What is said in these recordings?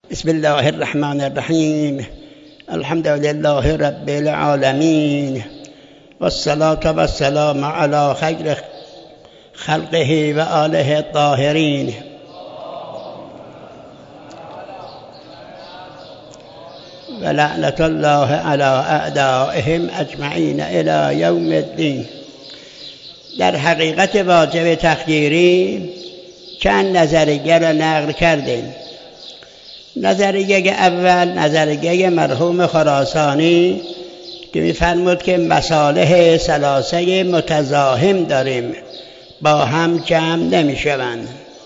بسم الله الرحمن الرحیم. الحمد لله رب العالمین والصلاة والسلام علی خیر خلقه و آله الطاهرین. و لعنت الله علی اعدائهم اجمعین الی یوم الدین. در حقیقت واجب تخییری چند نظریه را نقل کردیم. نظریه اول نظریه مرحوم خراسانی که می‌فرمود که مصالح ثلاثه متزاحم داریم، با هم جمع نمی‌شوند.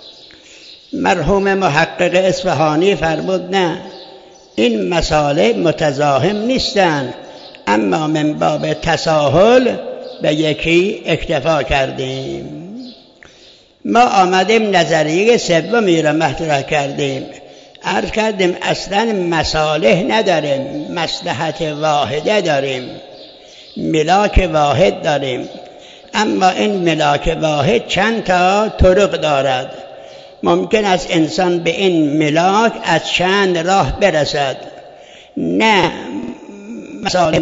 مرحوم محقق اصفهانی فرمود نه، این مصالح متزاحم نیستند، اما من باب تساهل به یکی اکتفا کردیم. ما آمدیم نظریه سومی را مطرح کردیم. عرض کردیم اصلا مصالح نداریم، مصلحت واحده داریم، ملاک واحد داریم، اما این ملاک واحد چند تا طرق دارد. ممکن است انسان به این ملاک از چند راه برسد. نه مصالح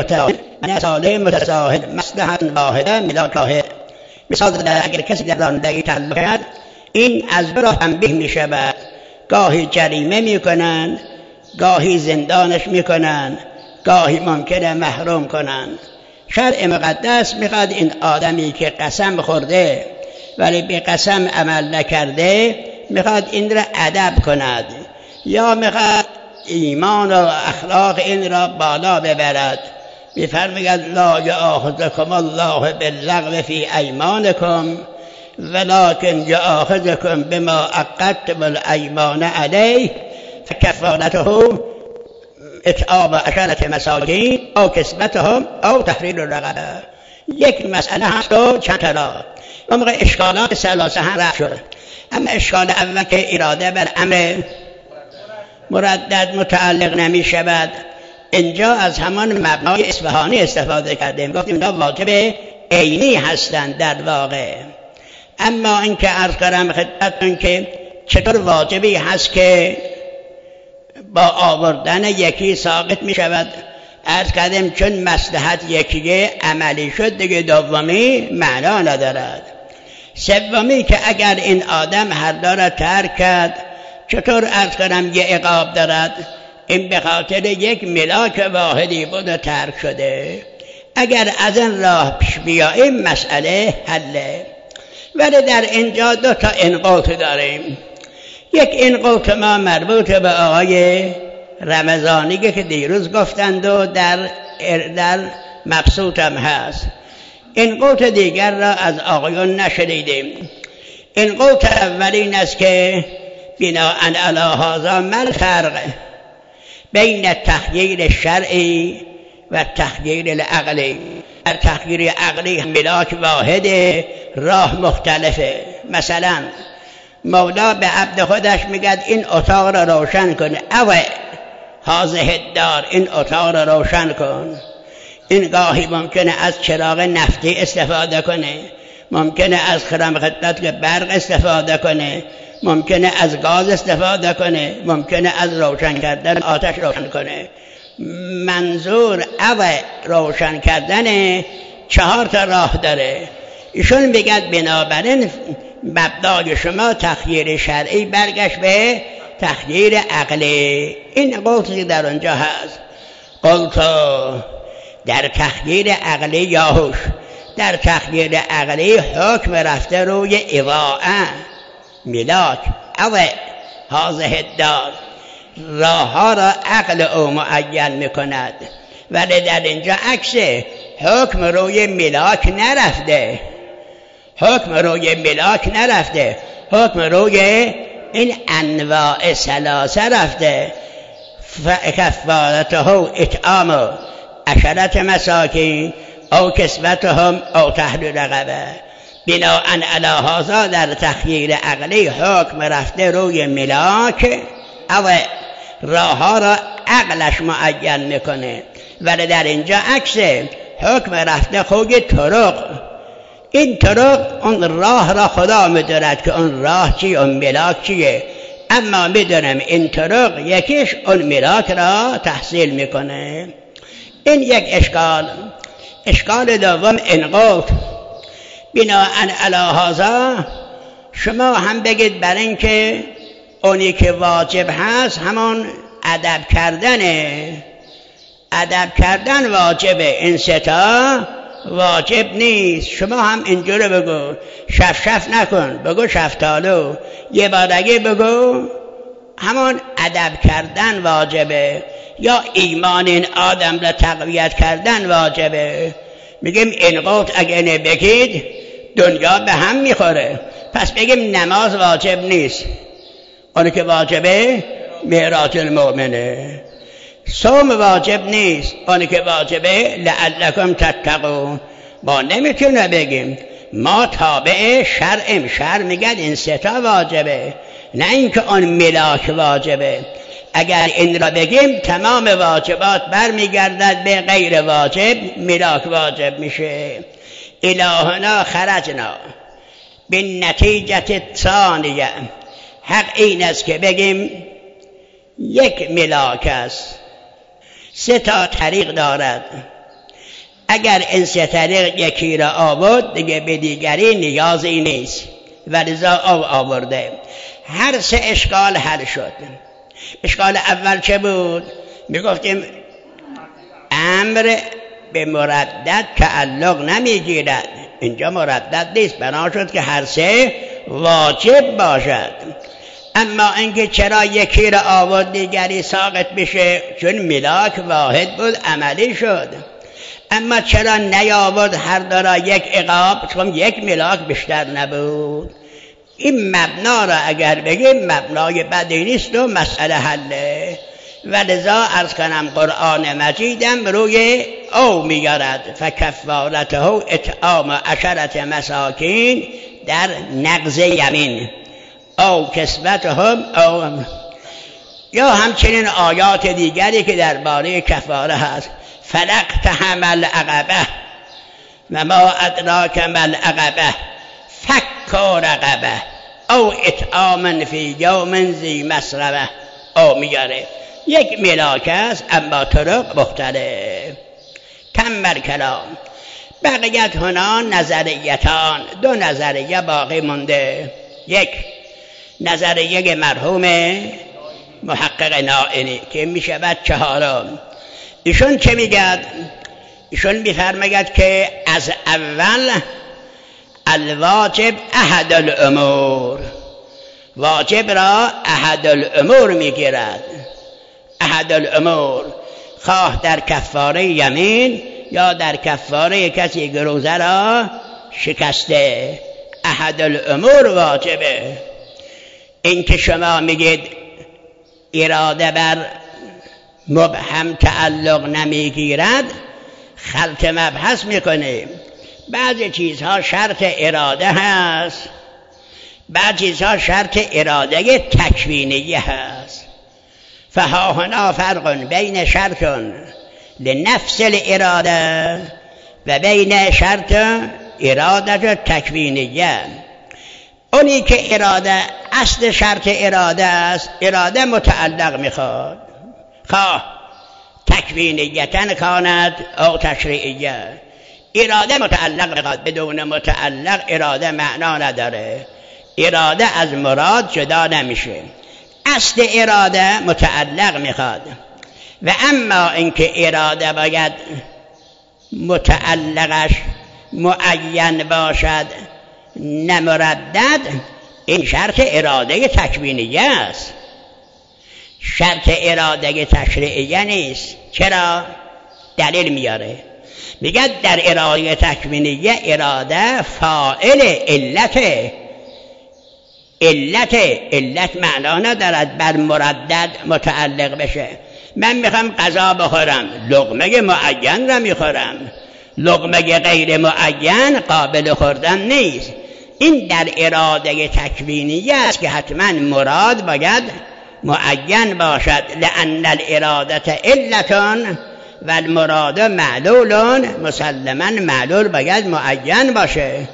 متساهل، مصلحت واحده، ملاک واحد. مثال اگر کسی در رانندگی تعلق کرد، این از دو راه تنبیه می شود. گاهی جریمه میکنن، گاهی زندانش میکنن، گاهی ممکنه محروم کنن. شرع مقدس میخواد این آدمی که قسم خورده ولی به قسم عمل نکرده، میخواد این را ادب کند، یا میخواد ایمان و اخلاق این را بالا ببرد. میفرماید لا یؤاخذکم الله باللغو فی ایمانکم ولكن یؤاخذکم بما عقدتم الایمان علیه فکفارته اطعام 10 مساکین او کسوتهم او تحریر رقبه. یک مسئله هست و چند تا راه. اون موقع اشکالات ثلاثه هم رفع شد. اما اشکال اول که اراده بر امر مردد متعلق نمی شود، اینجا از همان مبنای اصفهانی استفاده کردیم. گفتیم اینا واجب عینی هستند در واقع. اما این که عرض کردم خدمتتون که چطور واجبی هست که با آوردن یکی ساقط می شود، عرض کردیم چون مصلحت یکیه عملی شد دیگه، دومی معنا ندارد. سومی که اگر این آدم هر دو را ترک کرد، چطور عرض کردم یه عقاب دارد؟ این به خاطر یک ملاک واحدی بود و ترک شده. اگر از این راه پیش بیاییم مسئله حله. ولی در اینجا 2 تا انقاط داریم. یک انقاط ما مربوط به آقای رمضانی که دیروز گفتند و در مبسوط هم هست. انقاط دیگر را از آقایون نشنیدیم. انقاط اولین است که بناء علی هذا ما الفرق بین التخییر شرعی و تخییر العقلی. در تخییر عقلی ملاک واحده، راه مختلفه. مثلا مولا به عبد خودش میگه این اتاق را روشن کن، او هذه الدار، این اتاق را روشن کن. این گاهی ممکنه از چراغ نفتی استفاده کنه، ممکنه از خدمت برق استفاده کنه، ممکنه از گاز استفاده کنه، ممکنه از روشن کردن آتش روشن کنه. منظور او روشن کردن 4 تا راه داره. ایشون میگه بنابراین مبدای شما تخییر شرعی برگشت به تخییر عقلی. این قولتی در اونجا هست. قولتا در تخییر عقلی یاهوش، در تخییر عقلی حکم رفته روی اضاعه، ملاک، او هذه الدار. راه ها را عقل او معین میکند. ولی در اینجا عکسه، حکم روی ملاک نرفته، حکم روی ملاک نرفته، حکم روی این انواع ثلاثه رفته. فکفارته اطعام 10 مساکین او کسوتهم او تحریر رقبه. بناء علی هذا در تخییر عقلی حکم رفته روی ملاک، او راه ها را عقلش معین میکنه. ولی در اینجا عکسه، حکم رفته خوی طرق. این طرق اون راه را خدا میدارد که اون راه چیه، اون ملاک چیه. اما میدونم این طرق یکیش اون ملاک را تحصیل میکنه. این یک اشکال دوم انقاط. بناءً علی هذا شما هم بگید بر این که اونی که واجب هست همون ادب کردنه. ادب کردن واجبه، این ستا واجب نیست. شما هم اینجوری بگو، شف نکن، بگو شفتالو. یه بارگی بگو همون ادب کردن واجبه، یا ایمان این آدم را تقویت کردن واجبه. میگیم انقاط اگه نبگید دنیا به هم میخوره. پس بگیم نماز واجب نیست، اونی که واجبه معراج المؤمنه. صوم واجب نیست، اونی که واجبه لعلکم تتقون. ما نمیتونه بگیم، ما تابع شرعیم. شرع میگن این ستا واجبه، نه اینکه اون ملاک واجبه. اگر این را بگیم تمام واجبات برمیگردد به غیر واجب، ملاک واجب میشه. الهنا خرجنا بالنتیجه ثانیه. حق این است که بگیم یک ملاک است، سه تا طریق دارد. اگر این سه طریق یکی را آورد دیگه به دیگری نیازی نیست، ولذا آورده. هر سه اشکال حل شد. اشکال اول چه بود؟ میگفتیم امر به مردد تعلق نمیگیرد، اینجا مردد نیست، بنا شد که هر سه واجب باشد. اما اینکه چرا یکی را آورد دیگری ساقط بشه؟ چون ملاک واحد بود، عملی شد. اما چرا نیاورد هر دو را یک عقاب؟ چون یک ملاک بیشتر نبود. این مبنا را اگر بگیم مبنای بدی نیست و مسئله حله. ولذا عرض کنم قرآن مجیدم روی او میگرد فکفارته اطعام 10 مساکین در نقض یمین او کسوتهم او، یا همچنین آیات دیگری که درباره کفاره هست. فلقتحم العقبه و ما ادراک ما العقبه فک رقبه او اطعام فی یوم ذی مسربه. او میاره یک ملاک است اما طرق مختلف. تم کلام. بقیت هنا نظریتان، دو نظریه باقی مونده. یک نظریه مرحوم محقق نائینی که میشود 4. ایشون چه میگد؟ ایشون میفرماید که از اول الواجب احد الامور، واجب را احد الامور میگیرد. احد الامور، خواه در کفاره یمین یا در کفاره کسی که روزه را شکسته، احد الامور واجبه. این که شما میگید اراده بر مبهم تعلق نمیگیرد، خلط مبحث میکنیم. بعضی چیزها شرط اراده هست، بعضی چیزها شرط اراده تکوینیه هست. فها هنا فرق بین شرط لنفس الاراده و بین شرط اراده تکوینیه. اونی که اراده اصل شرط اراده است، اراده متعلق میخواد، خواه تکوینیتن کاند او تشریعیه. اراده متعلق میخواد، بدون متعلق اراده معنا نداره. اراده از مراد جدا نمیشه. اصل اراده متعلق میخواد. و اما اینکه اراده باید متعلقش معین باشد نه مردد، این شرط اراده تکوینیه است، شرط اراده تشریعیه نیست. چرا؟ دلیل میاره. میگه در اراده تکوینیه اراده فاعل علت معنا ندارد بر مردد متعلق بشه. من میخوام غذا بخورم، لقمه معین را میخورم، لقمه غیر معین قابل خوردن نیست. این در اراده تکوینیه است که حتما مراد باید معین باشد. لأن الاراده علتون و المراد معلولون، مسلما معلول باید معین باشه.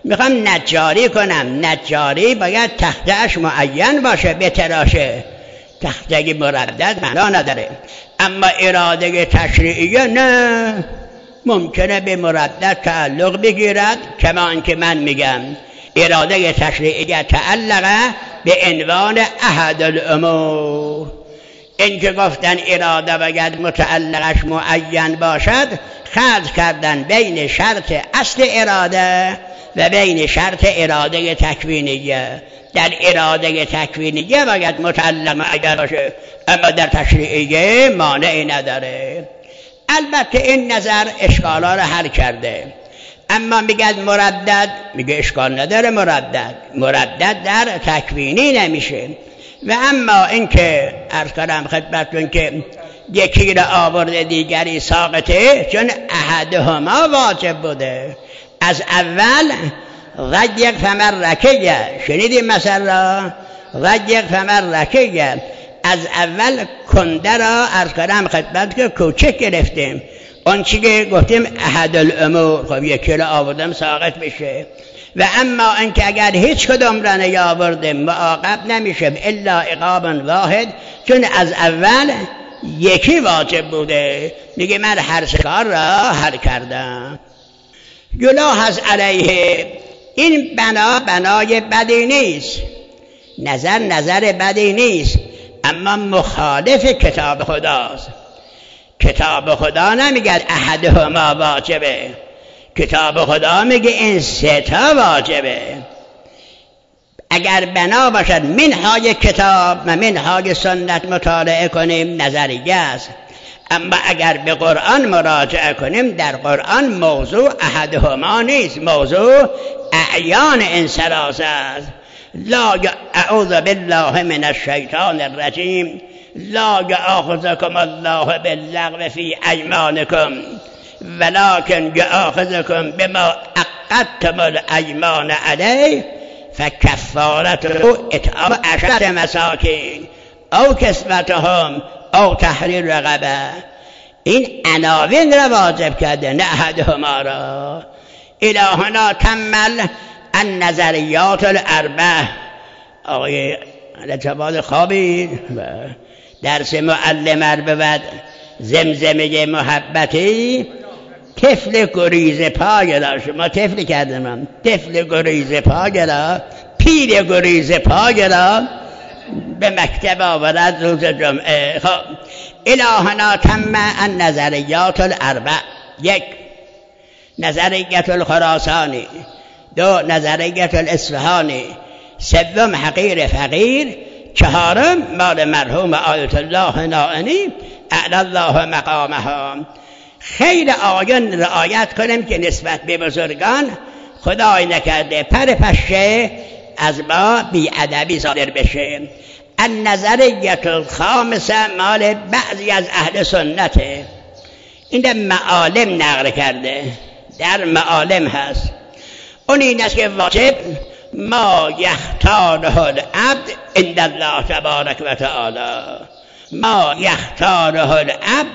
میخوام نجاری کنم، نجاری باید تخته‌اش معین باشه، بتراشه. تخته مردد معنا نداره. اما اراده تشریعیه نه، ممکنه به مردد تعلق بگیرد. کمان که من میگم اراده تشریعیه تعلقه به عنوان احد الامور. این که گفتن اراده باید متعلقش معین باشد، خلط کردن بین شرط اصل اراده و بین شرط اراده تکوینیه. در اراده تکوینیه باید متعلق معین باشه، اما در تشریعیه مانعی نداره. البته این نظر اشکالا رو حل کرده. اما میگه مردد، میگه اشکال نداره، مردد در تکوینی نمیشه. و اما این که عرض کردم خدمتتون که یکی را آورده دیگری ساقطه، چون احدهما واجب بوده. از اول ضیق فمرکه، شنیدیم مثلا ضیق فمرکه، از اول کنده را عرض کردم خدمت که کوچک گرفتیم. اون چی که گفتیم احد الامور، خب یکی را آوردم ساقط بشه. و اما اینکه اگر هیچ کدام را نیاوردیم معاقب نمیشه الا عقاب واحد، چون از اول یکی واجب بوده. میگه من هر کار را حل کردم. یلاحظ علیه، این بنای بدی نیست، نظر بدی نیست، اما مخالف کتاب خداست. کتاب خدا نمیگه احدهما واجبه، کتاب خدا میگه این سه تا واجبه. اگر بنا باشد منهای کتاب و منهای سنت مطالعه کنیم نظریه است، اما اگر به قرآن مراجعه کنیم در قرآن موضوع احدهما نیست، موضوع اعیان انصراف است. لا اعوذ بالله من الشیطان الرجیم لا یأخذکم الله باللغو فی ایمانکم ولکن یأخذکم بما عقدتم الایمان علیه فکفارته اطعام 10 مساکین او کسوتهم او تحریر رقبه. این عناوین را واجب کرده، نه احدهما را. الهنا تمل النظریات الاربع. آقای جواد خوابی درس معلم بود زمزمه محبتی، طفل گریز پاگلا، شما طفل کردم، طفل گریز پاگلا، پیر گریز پاگلا به مکتب آورد روز جمعه. خب الهنا تم النظریات الاربع: 1 نظریت الخراسانی، 2 نظریت الاصفهانی، 3 حقیر فقیر، 4 مال مرحوم آیت الله نائینی اعلی الله مقامها. خیر آیان رعایت کنیم که نسبت به بزرگان خدای نکرده پر پشه از ما بی‌ادبی صادر بشه. النظریت الخامسه مال بعضی از اهل سنته، این در معالم نقل کرده، در معالم هست. اون این است که واجب ما یختاره العبد عند الله تبارک و تعالی، ما یختاره العبد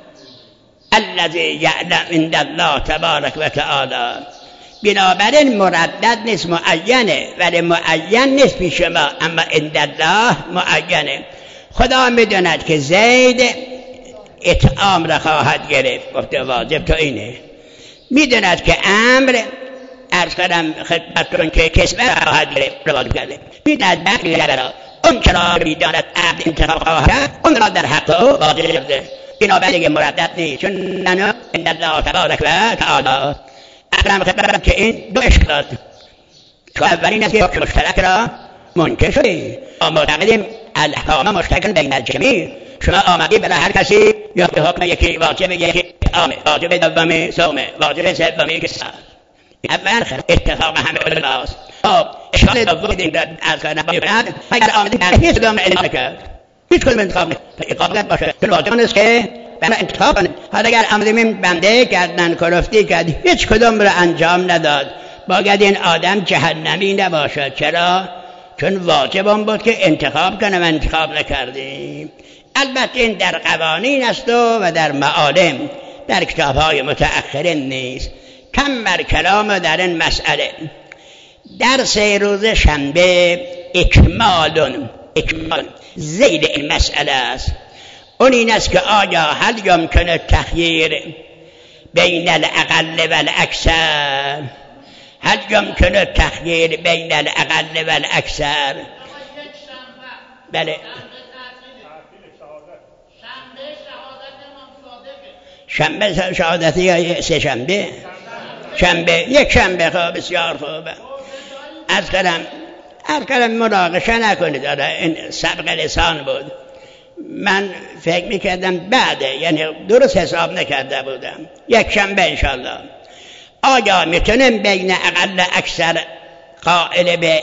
الذی یعلم عند الله تبارک و تعالی. بنابراین مردد نیست، معینه، ولی معین نیست پیش ما، اما عند الله معینه. خدا میدوند که زید اطعام را خواهد گرفت، گفته واجب تو اینه. میدوند که امر عرض کردم خدمتتون که کسبه را خواهد گرفت، واجب کرده. میدوند بقیه را اون که را میداند عبد انتخاب خواهد کرد، اون را در حق او واجب کرده. بنابراین مردد نیست، چون ننو عند الله تبارک و تعالی. اقرام خدمتم که این 2 اشکالات، چون اولین است که حکم مشترک را منکر شده. ما معتقدیم الاحکام مشترک بین الجمیع. شما آمدی برای هر کسی یا به حکم یکی واجب، یکی اطعام، واجب دومی صومه، واجب سومی کسا. اول اتفاق همه علما است. اشکال دوم این را از کردن باید اگر آمدی برای هیچ کدام اعلام کرد، هیچ کدام انتخاب نیست، اقامت باشه، چون واجب نیست که برای انتخاب کنید. حالا اگر آمدیم بنده گردن کلفتی کرد، هیچ کدام را انجام نداد، باید این آدم جهنمی نباشد. چرا؟ چون واجب هم بود که انتخاب کنم، انتخاب نکردیم. البته این در قوانین است و در معالم، در کتاب‌های متأخرین نیست. کم بر کلام در این مسئله. درس روز شنبه اکمال زید این مسئله است. اون این است که آیا هل یمکن التخییر بین الاقل و الاکثر؟ هل یمکن التخییر بین الاقل و الاکثر؟ بله. شنبه شهادتی یا سه شنبه؟ شنبه، یک شنبه. خوب، بسیار خوبه. از کلم مناقشه نکنید. این سبق لسان بود. من فکر میکردم بعده، یعنی درست حساب نکرده بودم. یک شنبه انشالله. آیا میتونیم بین اقل اکثر قائل به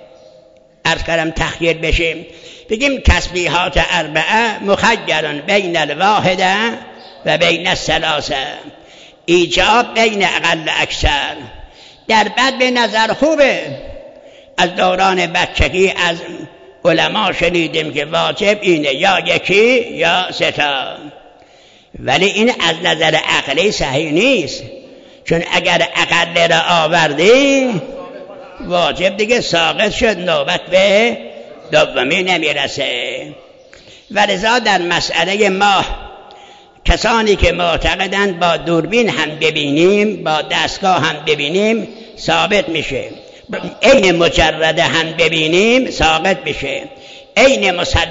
تخییر بشیم؟ بگیم تسبیحات اربعه مخیرن بین الواحده و بین الثلاثه، ایجاب بین اقل اکثر. در بعد به نظر خوبه. از دوران بچگی از علما شنیدیم که واجب اینه یا یکی یا سه تا، ولی این از نظر عقلی صحیح نیست، چون اگر اقل را آوردی واجب دیگه ساقط شد، نوبت به دومی نمیرسه. ولذا در مسئله ماه کسانی که معتقدند با دوربین هم ببینیم، با دستگاه هم ببینیم ثابت میشه، عین مجرده هم ببینیم ثابت میشه، عین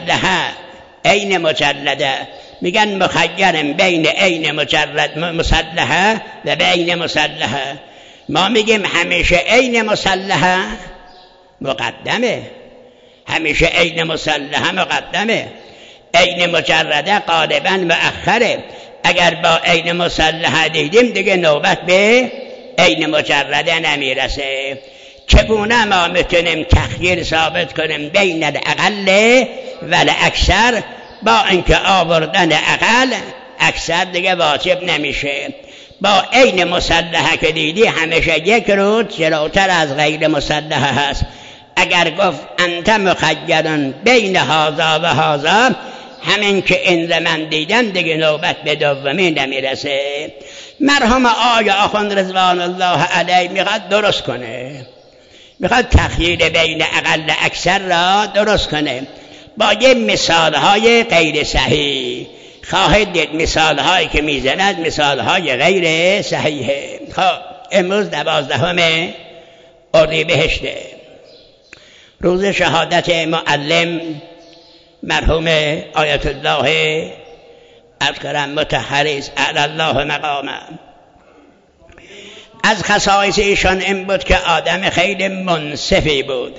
مجلده میگن مخیرن بین عین مسلحه و بین مسلحه. ما میگیم همیشه عین مسلحه مقدمه، همیشه عین مسلحه مقدمه، عین مجرده غالبا مؤخره. اگر با عین مسلحه دیدیم دیگه نوبت به عین مجرده نمیرسه. چگونه ما میتونیم تخییر ثابت کنیم بین الاقل و الاکثر؟ با اینکه آوردن اقل اکثر دیگه واجب نمیشه. با عین مسلحه که دیدی همیشه یک روز جلوتر از غیر مسلحه هست. اگر گفت انت مخیرن بین هذا و هذا، همین که این من دیدم دیگه نوبت به دومی نمیرسه. مرحوم آقا آخوند رضوان الله علیه میخواد درست کنه، میخواد تخییر بین اقل اکثر را درست کنه با یه مثالهای غیر صحیح. خواهید دید مثالهایی که میزند مثالهای غیر صحیحه. خب امروز 12 اردیبهشته، روز شهادت معلم مرحوم آیت الله اکرم مطهری اعلی الله مقامه. از خصایص ایشان این بود که آدم خیلی منصفی بود.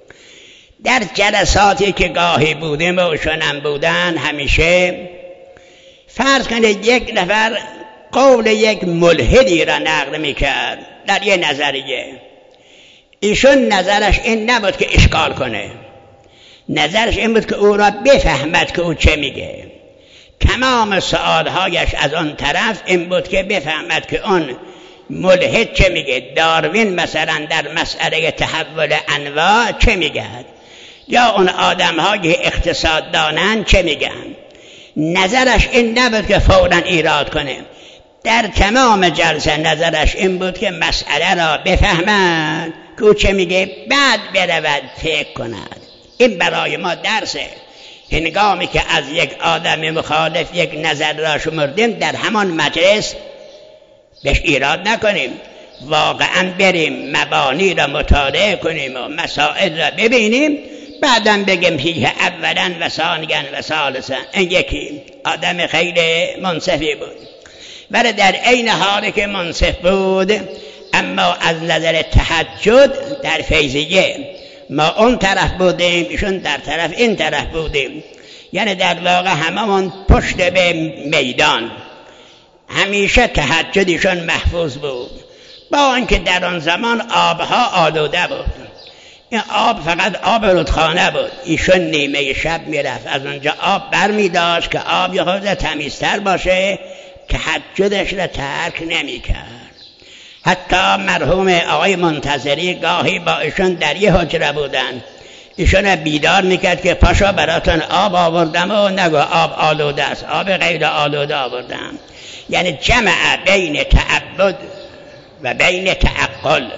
در جلساتی که گاهی بودیم و ایشانم بودن همیشه فرض کنید یک نفر قول یک ملحدی را نقل میکرد در یه نظریه، ایشون نظرش این نبود که اشکال کنه، نظرش این بود که او را بفهمد که او چه میگه. تمام سوالهایش از آن طرف این بود که بفهمد که اون ملحد چه میگه. داروین مثلا در مسئله تحول انواع چه میگه، یا اون آدم‌های اقتصاد دانن چه میگن. نظرش این نبود که فوراً ایراد کنه. در تمام جلسه نظرش این بود که مسئله را بفهمد که او چه میگه، بعد برود فکر کند. این برای ما درسه. هنگامی که از یک آدم مخالف یک نظر را شمردیم در همان مجلس بهش ایراد نکنیم، واقعا بریم مبانی را مطالعه کنیم و مسائل را ببینیم، بعدم بگیم فیه اولا و ثانیا و ثالثا. این یکی آدم خیلی منصفی بود، ولی در عین حالی که منصف بود اما از نظر تهجد در فیضیه ما اون طرف بودیم، ایشون در طرف این طرف بودیم، یعنی در واقع هممون پشت به میدان. همیشه تهجدشون محفوظ بود، با اینکه در آن زمان آبها آلوده بود. این آب فقط آب رودخانه بود. ایشون نیمه شب میرفت از اونجا آب برمی داشت که آب یه خورده تمیزتر باشه، تهجدش را ترک نمی کرد. حتی مرحوم آقای منتظری گاهی با ایشون در یه حجره بودن، ایشون بیدار میکرد که پاشا براتون آب آوردم و نگو آب آلوده است، آب غیر آلوده آوردم. یعنی جمع بین تعبد و بین تعقل.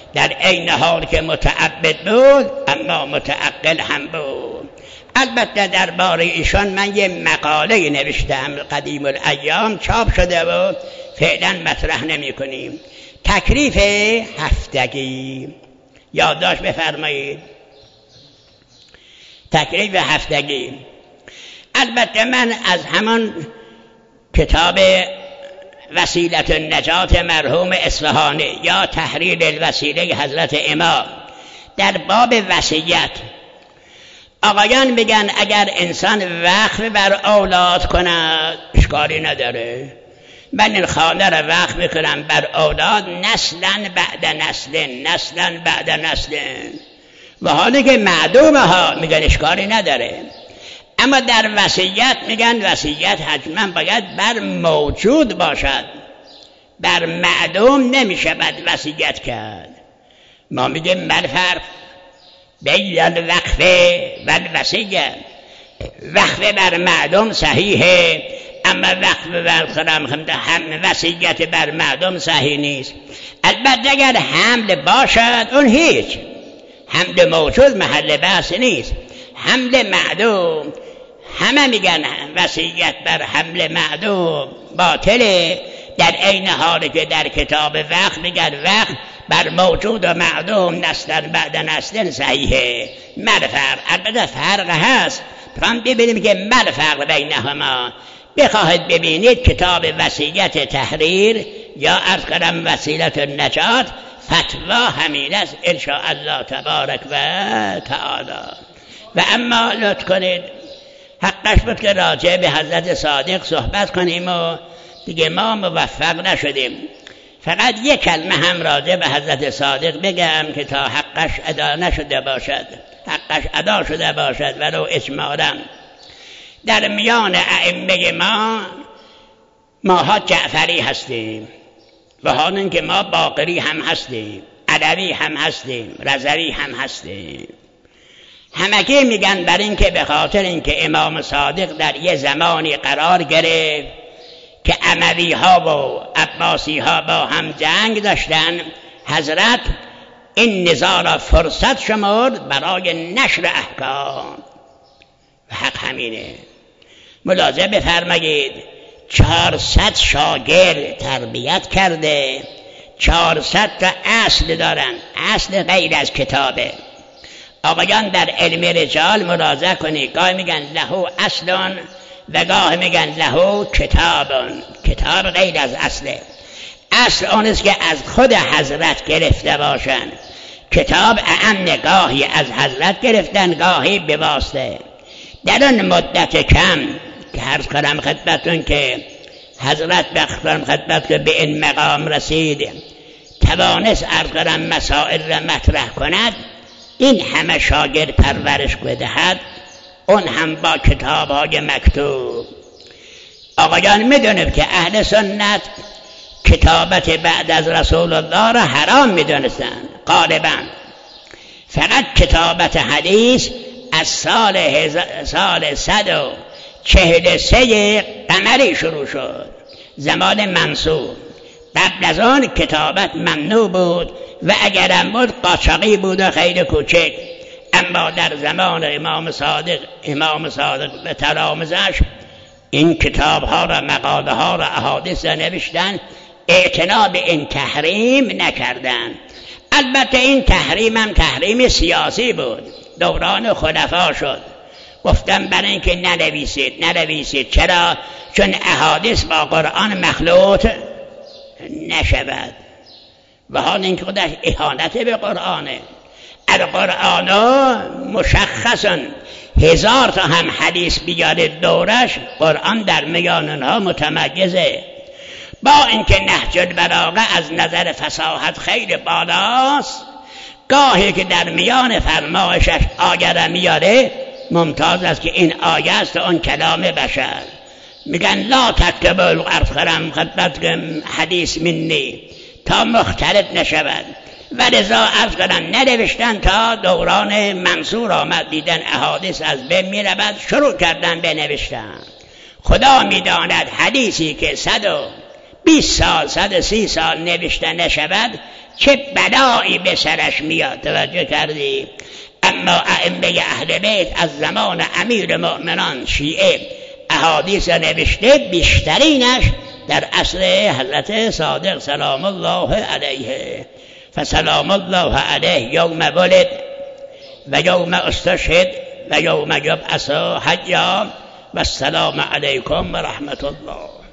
در عین حال که متعبد بود اما متعقل هم بود. البته درباره ایشان من یه مقاله نوشتم قدیم الایام، چاپ شده و فعلا مطرح نمی کنیم. تکلیف هفتگی یادداشت بفرمایید. تکلیف هفتگی، البته من از همان کتاب وسیلة النجات مرحوم اصفهانی یا تحریر الوسیله حضرت امام در باب وصیت، آقایان میگن اگر انسان وقف بر اولاد کند اشکالی نداره. من این خانه را وقف میکنم بر اولاد نسلا بعد نسل، نسلا بعد نسل، و حالی که معدومه ها میگن اشکالی نداره. اما در وصیت میگن وصیت حتما باید بر موجود باشد، بر معدوم نمیشه بعد وصیت کرد. ما میگیم من فرق بین الوقف و الوصیه. وقف بر معدوم صحیحه، اما وقف بر هم وصیت بر معدوم صحیح نیست. البته اگر حمل باشد اون هیچ، حمل موجود محل بحث نیست. حمل معدوم همه میگن وصیت بر حمل معدوم باطله، در عین حالی که در کتاب وقف میگن وقف بر موجود و معدوم نسلا بعد نسل صحیحه. ما فرق، البته فرق هست، فرام ببینیم که ما فرق بینهما. بخواهید ببینید کتاب وصیت تحریر یا عرض کنم وسیلة النجات، فتوا همین است ان شاء الله تبارک و تعالی. و اما لطف کنید حقش بود که راجع به حضرت صادق صحبت کنیم و دیگه ما موفق نشدیم. فقط یک کلمه هم راجع به حضرت صادق بگم که تا حقش ادا نشده باشد، حقش ادا شده باشد ولو اجمالا. در میان ائمه ماها جعفری هستیم و حالن که ما باقری هم هستیم، علوی هم هستیم، رضوی هم هستیم. همگی میگن بر این که به خاطر اینکه امام صادق در یه زمانی قرار گرفت که اموی ها و عباسی ها با هم جنگ داشتن، حضرت این نزاع را فرصت شمرد برای نشر احکام و حق همینه. ملاحظه بفرمایید 400 شاگرد تربیت کرده، 400 تا اصل دارن، اصل غیر از کتابه. آقایان در علم رجال ملاحظه کنید، گاه میگن له اصلون و گاه میگن له کتابون. کتاب غیر از اصله. اصل اون است که از خود حضرت گرفته باشن، کتاب اعم گاهی از حضرت گرفتن گاهی به واسطه. در اون مدت کم که عرض کنم خدمتتون که حضرت بخشم خدمت که به این مقام رسید توانست عرض کنم مسائل را مطرح کند، این همه شاگرد پرورش بدهد، اون هم با کتاب‌های مکتوب. آقایان میدونیم که اهل سنت کتابت بعد از رسول الله را حرام میدونستن غالبا. فقط کتابت حدیث از سال 143 قمری شروع شد، زمان منصور. قبل از آن کتابت ممنوع بود و اگرم بود قاچاقی بود و خیلی کوچک. اما در زمان امام صادق به تلامذش این کتاب ها را، مقاله ها را، احادیث را نوشتن، اعتنا به این تحریم نکردن. البته این تحریم هم تحریم سیاسی بود، دوران خلفا شد. گفتم برای اینکه ننویسید. چرا؟ چون احادیث با قرآن مخلوط نشود و حال این که خودش اهانت به قرآنه. القرآن مشخص 1000 تا هم حدیث بیارید دورش، قرآن در میان اونها متمیزه. با اینکه نهج البلاغه از نظر فصاحت خیلی بالاست، گاهی که در میان فرمایشش آیه را میاره ممتاز است که این آیه است اون کلام بشر. میگن لا تکتبوا القرآن خدمت حدیث منی تا مختلط نشود، ولذا عرض کنم ننوشتن تا دوران منصور آمد، دیدن احادیث از بین میرود، شروع کردن بنوشتن. خدا میداند حدیثی که 120 سال 130 سال نوشته نشود چه بلایی به سرش میاد. توجه کردی؟ اما ائمه اهل بیت از زمان امیر مؤمنان شیعه احادیث نوشته، بیشترینش در عصر حضرت صادق سلام الله علیه. فسلام الله علیه یوم ولد و یوم استشهد و یوم یبعث حیا و السلام علیکم و رحمت الله.